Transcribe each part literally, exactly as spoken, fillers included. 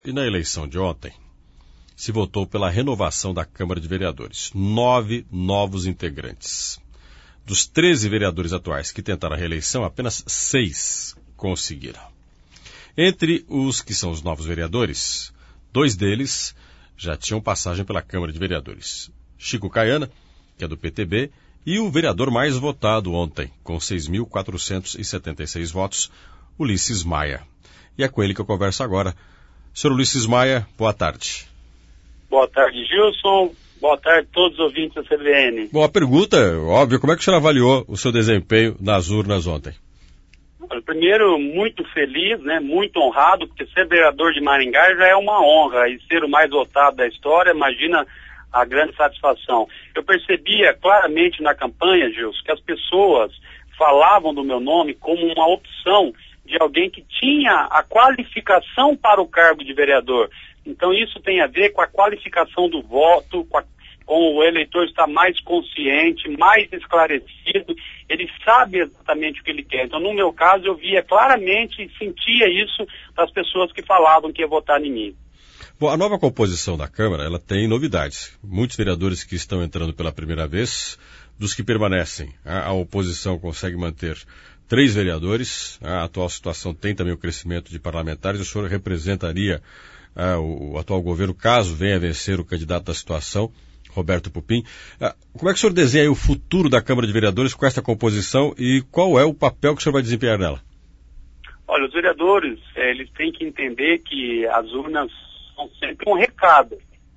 e na eleição de ontem se votou pela renovação da Câmara de Vereadores. Nove novos integrantes. Dos treze vereadores atuais que tentaram a reeleição, apenas seis conseguiram. Entre os que são os novos vereadores, dois deles já tinham passagem pela Câmara de Vereadores. Chico Caiana, que é do P T B, e o vereador mais votado ontem, com seis mil quatrocentos e setenta e seis votos, Ulisses Maia. E é com ele que eu converso agora. Senhor Ulisses Maia, boa tarde. Boa tarde, Gilson. Boa tarde a todos os ouvintes da C B N. Bom, a pergunta, óbvio, como é que o senhor avaliou o seu desempenho nas urnas ontem? Primeiro, muito feliz, né, muito honrado, porque ser vereador de Maringá já é uma honra, e ser o mais votado da história, imagina a grande satisfação. Eu percebia claramente na campanha, Gilson, que as pessoas falavam do meu nome como uma opção de alguém que tinha a qualificação para o cargo de vereador. Então isso tem a ver com a qualificação do voto, com, a, com o eleitor estar mais consciente, mais esclarecido, ele sabe exatamente o que ele quer. Então no meu caso eu via claramente e sentia isso das pessoas que falavam que ia votar em mim. Bom, a nova composição da Câmara, ela tem novidades. Muitos vereadores que estão entrando pela primeira vez, dos que permanecem, a, a oposição consegue manter três vereadores, a atual situação tem também o crescimento de parlamentares, o senhor representaria ah, o, o atual governo, caso venha a vencer o candidato da situação, Roberto Pupim. Ah, como é que o senhor desenha aí o futuro da Câmara de Vereadores com essa composição e qual é o papel que o senhor vai desempenhar nela? Olha, os vereadores, eh, eles têm que entender que as urnas são sempre um recado.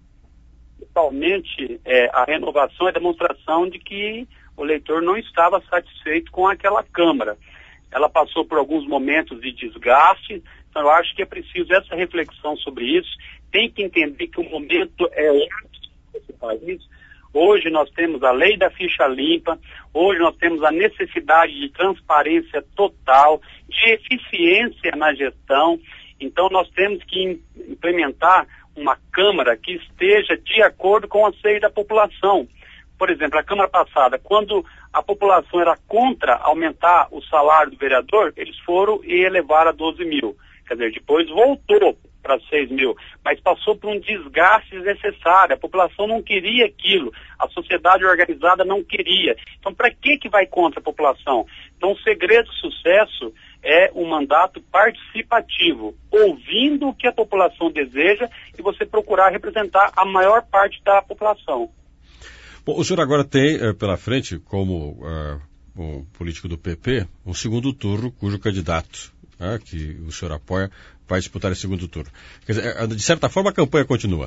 Principalmente, eh, a renovação é demonstração de que o eleitor não estava satisfeito com aquela Câmara. Ela passou por alguns momentos de desgaste, então eu acho que é preciso essa reflexão sobre isso. Tem que entender que o momento é outro nesse país. Hoje nós temos a lei da ficha limpa, hoje nós temos a necessidade de transparência total, de eficiência na gestão. Então nós temos que implementar uma Câmara que esteja de acordo com o anseio da população. Por exemplo, a Câmara passada, quando a população era contra aumentar o salário do vereador, eles foram e elevaram a doze mil. Quer dizer, depois voltou para seis mil, mas passou por um desgaste desnecessário. A população não queria aquilo, a sociedade organizada não queria. Então, para que que vai contra a população? Então, o segredo do sucesso é um mandato participativo, ouvindo o que a população deseja e você procurar representar a maior parte da população. Bom, o senhor agora tem eh, pela frente, como uh, um político do P P, um segundo turno cujo candidato, uh, que o senhor apoia, vai disputar esse segundo turno. Quer dizer, de certa forma a campanha continua.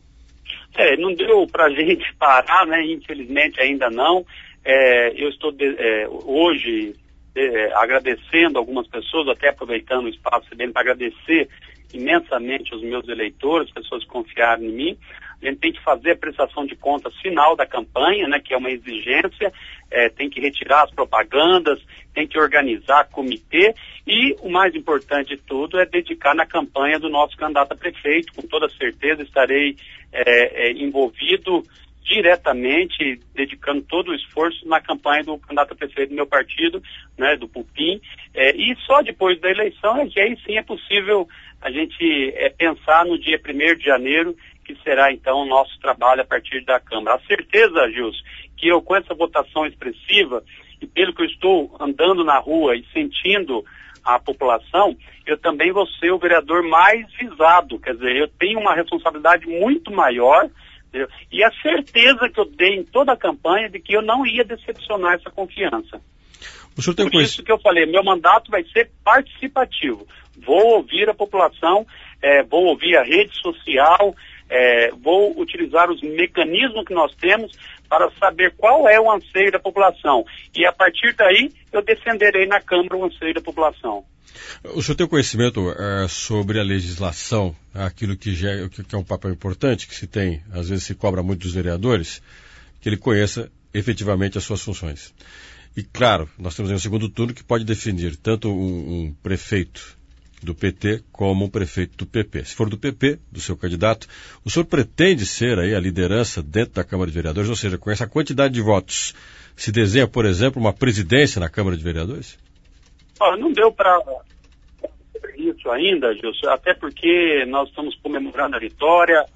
É, não deu para a gente parar, né? Infelizmente ainda não. É, eu estou de, é, hoje é, agradecendo algumas pessoas, até aproveitando o espaço dele para agradecer imensamente os meus eleitores, pessoas que confiaram em mim. A gente tem que fazer a prestação de contas final da campanha, né, que é uma exigência, é, tem que retirar as propagandas, tem que organizar comitê e o mais importante de tudo é dedicar na campanha do nosso candidato a prefeito. Com toda certeza estarei é, é, envolvido diretamente, dedicando todo o esforço na campanha do candidato a prefeito do meu partido, né, do Pupim, é, e só depois da eleição é que aí sim é possível a gente é, pensar no dia primeiro de janeiro, que será então o nosso trabalho a partir da Câmara. A certeza, Gilson, que eu com essa votação expressiva e pelo que eu estou andando na rua e sentindo a população, eu também vou ser o vereador mais visado, quer dizer, eu tenho uma responsabilidade muito maior, entendeu? E a certeza que eu dei em toda a campanha de que eu não ia decepcionar essa confiança. O senhor tem Por isso que eu falei, meu mandato vai ser participativo. Vou ouvir a população, é, vou ouvir a rede social, é, vou utilizar os mecanismos que nós temos para saber qual é o anseio da população. E a partir daí, eu defenderei na Câmara o anseio da população. O senhor tem conhecimento é, sobre a legislação, aquilo que, já, que é um papel importante, que se tem, às vezes se cobra muito dos vereadores, que ele conheça efetivamente as suas funções. E claro, nós temos aí um segundo turno que pode definir tanto um, um prefeito do P T como um prefeito do P P. Se for do P P, do seu candidato, o senhor pretende ser aí a liderança dentro da Câmara de Vereadores, ou seja, com essa quantidade de votos, se desenha, por exemplo, uma presidência na Câmara de Vereadores? Oh, não deu para isso ainda, Gilson, até porque nós estamos comemorando a vitória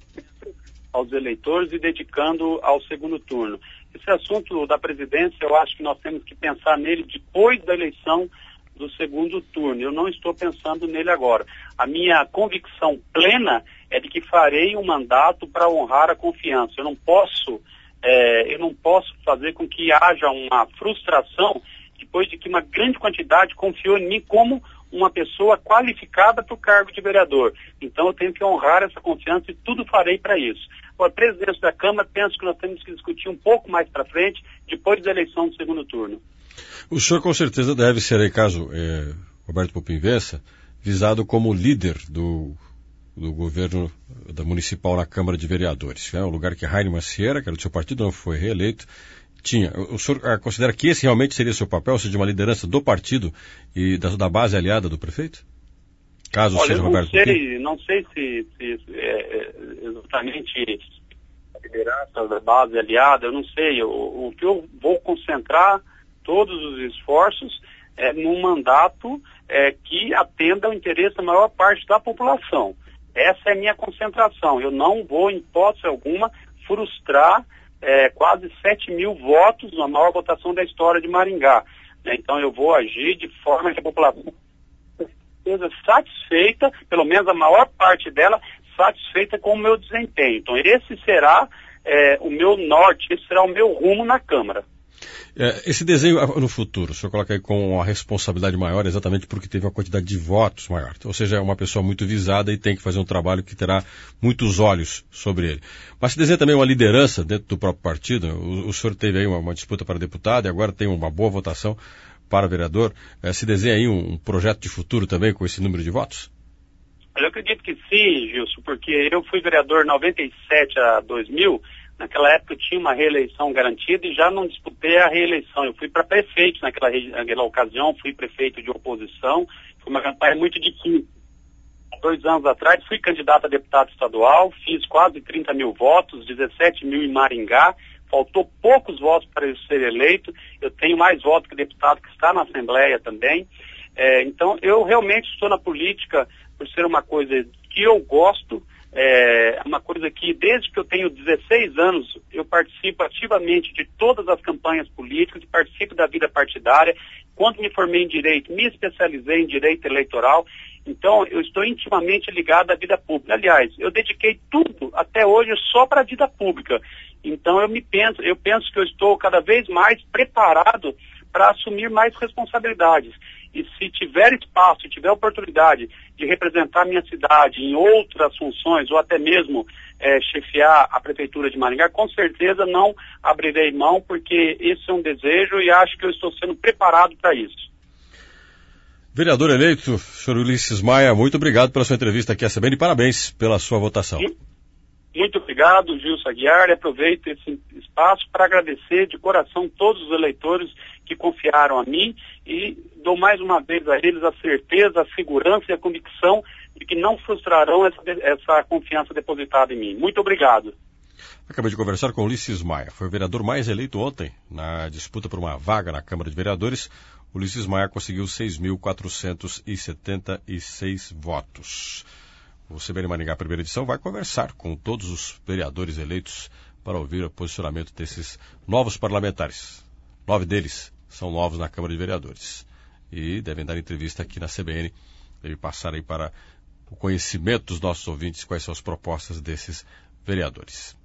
aos eleitores e dedicando ao segundo turno. Esse assunto da presidência, eu acho que nós temos que pensar nele depois da eleição do segundo turno. Eu não estou pensando nele agora. A minha convicção plena é de que farei um mandato para honrar a confiança. Eu não posso, é, eu não posso fazer com que haja uma frustração depois de que uma grande quantidade confiou em mim como uma pessoa qualificada para o cargo de vereador. Então eu tenho que honrar essa confiança e tudo farei para isso. A presidência da Câmara, penso que nós temos que discutir um pouco mais para frente, depois da eleição do segundo turno. O senhor com certeza deve ser, aí, caso é, Roberto Pupim vença, visado como líder do, do governo da municipal na Câmara de Vereadores. É um lugar que Rainer Macieira, que era do seu partido, não foi reeleito, tinha. O senhor considera que esse realmente seria seu papel, ou seja, de uma liderança do partido e da, da base aliada do prefeito? Caso Olha, seja eu Roberto não sei, Pupim? não sei se, se é, é, exatamente a liderança da base aliada, eu não sei. O, o que eu vou concentrar todos os esforços é num mandato é, que atenda ao interesse da maior parte da população. Essa é a minha concentração. Eu não vou, em hipótese alguma, frustrar é, quase sete mil votos na maior votação da história de Maringá. Né? Então eu vou agir de forma que a população esteja satisfeita, pelo menos a maior parte dela, satisfeita com o meu desempenho. Então esse será é, o meu norte, esse será o meu rumo na Câmara. É, esse desenho no futuro, o senhor coloca aí com uma responsabilidade maior exatamente porque teve uma quantidade de votos maior. Ou seja, é uma pessoa muito visada e tem que fazer um trabalho que terá muitos olhos sobre ele. Mas se desenha também uma liderança dentro do próprio partido. O, o senhor teve aí uma, uma disputa para deputado e agora tem uma boa votação para vereador. É, se desenha aí um, um projeto de futuro também com esse número de votos? Eu acredito que sim, Gilson, porque eu fui vereador de noventa e sete a dois mil. Naquela época eu tinha uma reeleição garantida e já não disputei a reeleição. Eu fui para prefeito naquela, naquela ocasião, fui prefeito de oposição, foi uma campanha muito difícil. Há dois anos atrás fui candidato a deputado estadual, fiz quase trinta mil votos, dezessete mil em Maringá, faltou poucos votos para eu ser eleito, eu tenho mais votos que deputado que está na Assembleia também. É, então eu realmente estou na política por ser uma coisa que eu gosto, é uma coisa que desde que eu tenho dezesseis anos eu participo ativamente de todas as campanhas políticas, participo da vida partidária. Quando me formei em Direito, me especializei em Direito Eleitoral, então eu estou intimamente ligado à vida pública. Aliás, eu dediquei tudo até hoje só para a vida pública. Então eu me penso, eu penso que eu estou cada vez mais preparado para assumir mais responsabilidades. E se tiver espaço, se tiver oportunidade de representar minha cidade em outras funções, ou até mesmo é, chefiar a Prefeitura de Maringá, com certeza não abrirei mão, porque esse é um desejo e acho que eu estou sendo preparado para isso. Vereador eleito, senhor Ulisses Maia, muito obrigado pela sua entrevista aqui à C B N e parabéns pela sua votação. Muito obrigado, Gilson Aguiar, e aproveito esse espaço para agradecer de coração todos os eleitores que confiaram a mim e dou mais uma vez a eles a certeza, a segurança e a convicção de que não frustrarão essa, essa confiança depositada em mim. Muito obrigado. Acabei de conversar com Ulisses Maia, foi o vereador mais eleito ontem na disputa por uma vaga na Câmara de Vereadores. Ulisses Maia conseguiu seis mil quatrocentos e setenta e seis votos. O C B N Maringá, primeira edição, vai conversar com todos os vereadores eleitos para ouvir o posicionamento desses novos parlamentares. Nove deles são novos na Câmara de Vereadores e devem dar entrevista aqui na C B N, devem passar aí para o conhecimento dos nossos ouvintes quais são as propostas desses vereadores.